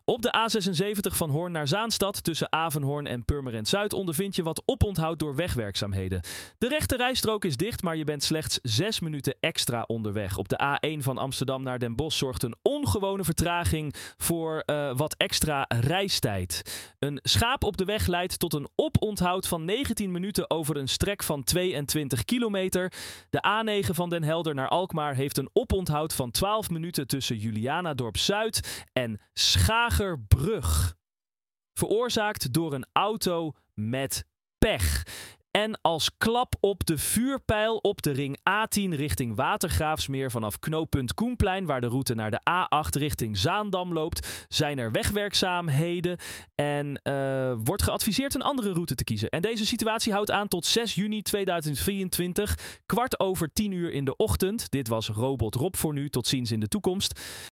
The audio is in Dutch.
Op de A76 van Hoorn naar Zaanstad tussen Avenhoorn en Purmerend Zuid ondervind je wat oponthoud door wegwerkzaamheden. De rechte rijstrook is dicht, maar je bent slechts 6 minuten extra onderweg. Op de A1 van Amsterdam naar Den Bosch zorgt een ongewone vertraging voor wat extra reistijd. Een schaap op de weg leidt tot een oponthoud van 19 minuten over een strek van 22 kilometer. De A9 van Den Helder naar Alkmaar heeft een oponthoud van 12 minuten tussen Julianadorp Zuid en Schagerbrug. Veroorzaakt door een auto met pech. En als klap op de vuurpijl op de ring A10 richting Watergraafsmeer vanaf knooppunt Koenplein, waar de route naar de A8 richting Zaandam loopt, zijn er wegwerkzaamheden en wordt geadviseerd een andere route te kiezen. En deze situatie houdt aan tot 6 juni 2024, 10:15 in de ochtend. Dit was Robot Rob voor nu. Tot ziens in de toekomst.